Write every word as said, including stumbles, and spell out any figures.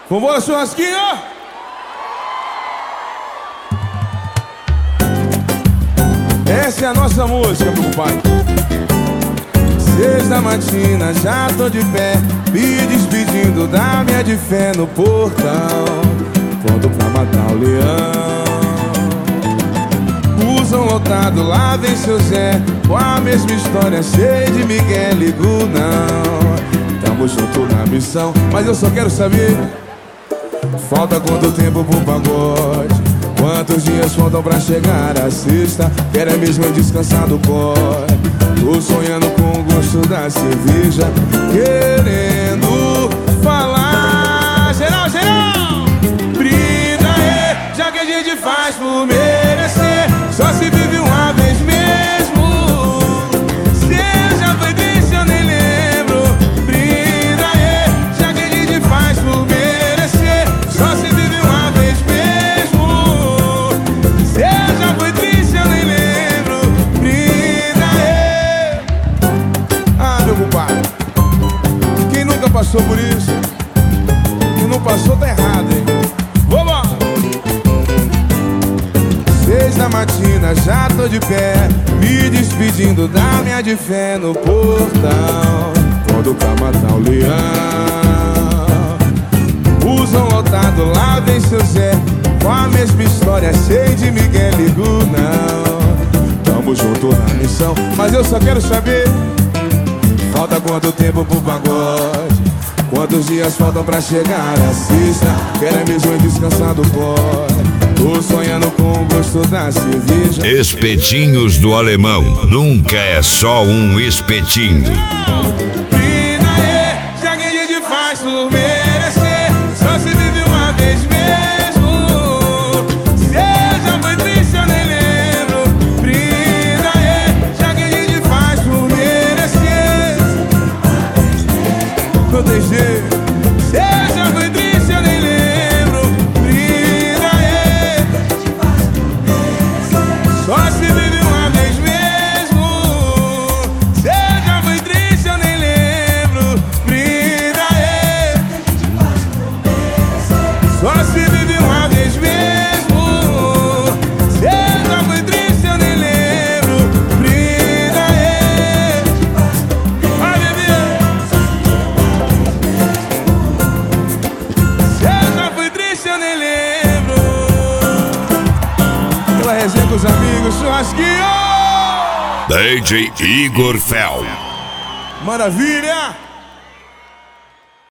Vambora, churrasquinho! Essa é a nossa música, meu pai. Seis da matina, já tô de pé, me despedindo da minha de fé no portão. Pronto pra matar o leão. Busão lotado, lá vem seu Zé, com a mesma história, cheio de Miguel, ligo não. Tamo junto na missão, mas eu só quero saber: falta quanto tempo pro pagode? Quantos dias faltam pra chegar a sexta? Quero é mesmo descansar do corre. Tô sonhando com o gosto da cerveja, querendo falar. Geral, geral! Brinda aí, já que a gente faz por merecer. Só se vive uma vez mesmo. Se já foi triste eu nem lembro. Brinda aí, já que a gente faz por merecer. Só se vive uma vez mesmo. Se já foi triste eu nem lembro. Brinda aí. Ah, meu compadre, quem nunca passou por isso? Quem não passou tá errado, hein? Vambora! Seis da matina, já tô de pé, me despedindo da minha de fé no portão. Pronto pra matar o leão. Busão lotado, lá vem seu Zé, com a mesma história, cheio de Miguel, ligo não. Tamo junto na missão, mas eu só quero saber: falta quanto tempo pro pagode? Quantos dias faltam pra chegar a sexta? Quero é mesmo descansar do corre. Tô sonhando com o gosto da cerveja. Espetinhos do Alemão. Nunca é só um espetinho. Brinda aí, já que a gente faz por merecer. Só se vive uma vez mesmo. Se já foi triste eu nem lembro. Brinda aí, já que a gente faz por merecer. Não tem jeito. Se já foi triste eu nem lembro. Brinda aí, só se vive uma vez mesmo. Se já foi triste eu nem lembro. Brinda aí, só se vive uma vez mesmo. Se já foi triste eu nem lembro. Brinda aí. Vai, bebê. Se já foi triste eu nem lembro. Pela resenha com os amigos, churrasquinho! D J Igor Fel. Maravilha!